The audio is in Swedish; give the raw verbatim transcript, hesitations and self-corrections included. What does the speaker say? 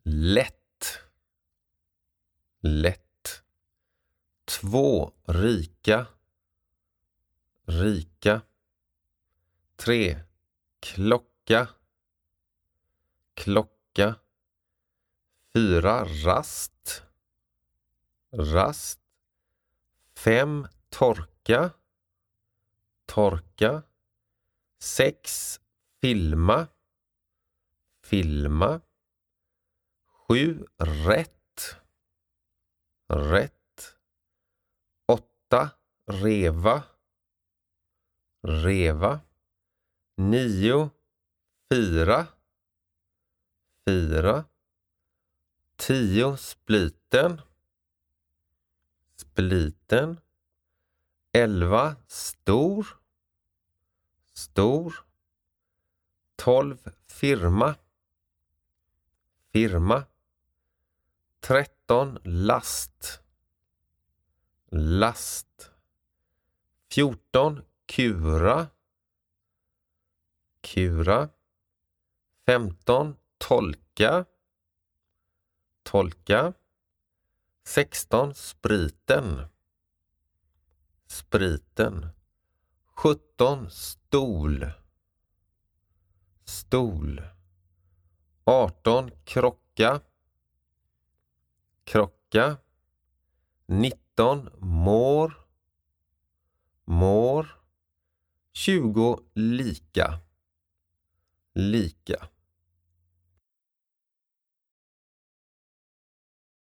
lätt, lätt. Två rika, rika. Tre klocka, klocka. Fyra rast, rast. Fem torka, torka. Sex filma, filma. Sju rätt, rätt. Åtta reva, reva. Nio fira, fira. Tio spliten, spliten. Elva stor, stor. Tolv firma, firma. Tretton last, last. Fjorton kura, kura. Femton tolka, tolka. Sexton spriten, spriten. Sjutton stol, stol. Arton krocka, krocka. Nitton mår, mår. Tjugo lika, lika.